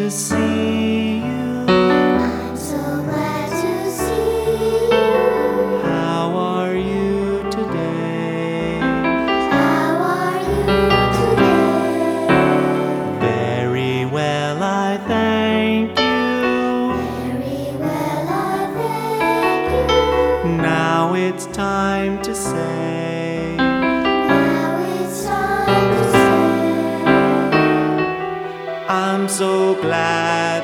to see you. I'm so glad to see you. How are you today? How are you today? Very well, I thank you. Very well, I thank you. Now it's time to say, Now it's time to say, I'm so glad